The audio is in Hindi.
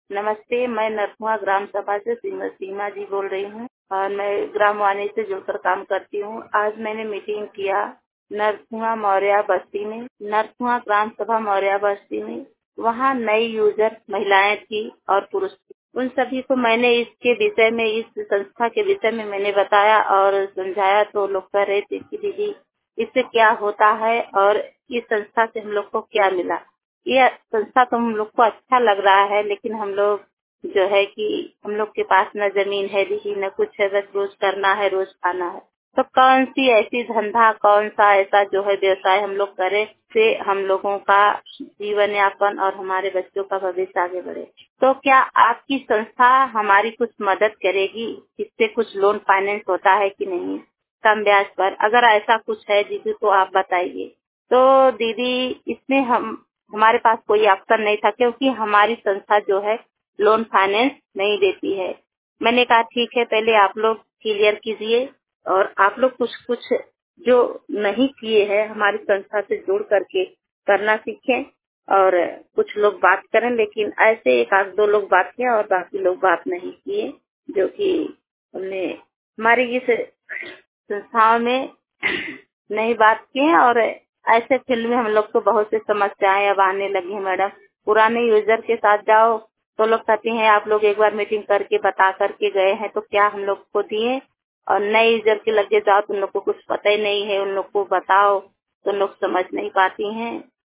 नमस्ते, मैं नरकुआ ग्राम सभा से सीमा जी बोल रही हूँ और मैं ग्राम वाणी से जुड़कर काम करती हूँ। आज मैंने मीटिंग किया नरकुआ मौर्या बस्ती में, नरकुआ ग्राम सभा मौर्या बस्ती में। वहाँ नई यूजर महिलाएं थी और पुरुष थी। उन सभी को मैंने इसके विषय में, इस संस्था के विषय में मैंने बताया और समझाया, तो लोग कह रहे थे कि दीदी इससे क्या होता है और इस संस्था से हम लोग को क्या मिला। ये संस्था तो हम लोग को अच्छा लग रहा है, लेकिन हम लोग जो है कि हम लोग के पास न जमीन है दीदी, न कुछ है, बस रोज करना है, रोज खाना है। तो कौन सी ऐसी धंधा, कौन सा ऐसा जो है व्यवसाय हम लोग करें से हम लोगों का जीवन यापन और हमारे बच्चों का भविष्य आगे बढ़े। तो क्या आपकी संस्था हमारी कुछ मदद करेगी? इससे कुछ लोन फाइनेंस होता है कि नहीं कम ब्याज पर? अगर ऐसा कुछ है दीदी तो आप बताइए। तो दीदी इसमें हमारे पास कोई ऑप्शन नहीं था, क्योंकि हमारी संस्था जो है लोन फाइनेंस नहीं देती है। मैंने कहा ठीक है, पहले आप लोग क्लियर कीजिए और आप लोग कुछ कुछ जो नहीं किए हैं हमारी संस्था से जुड़ करके करना सीखें और कुछ लोग बात करें। लेकिन ऐसे एक आध दो लोग बात किए और बाकी लोग बात नहीं किए, जो कि हमने हमारी इस संस्थाओं में नहीं बात की है। और ऐसे फील्ड में हम लोग को बहुत सी समस्याएं अब आने लगी है मैडम। पुराने यूजर के साथ जाओ तो लोग कहते हैं आप लोग एक बार मीटिंग करके बता करके गए हैं तो क्या हम लोग को दिए, और नए यूजर के लगे जाओ तो उन लोग को कुछ पता ही नहीं है, उन लोग को बताओ तो लोग समझ नहीं पाती हैं।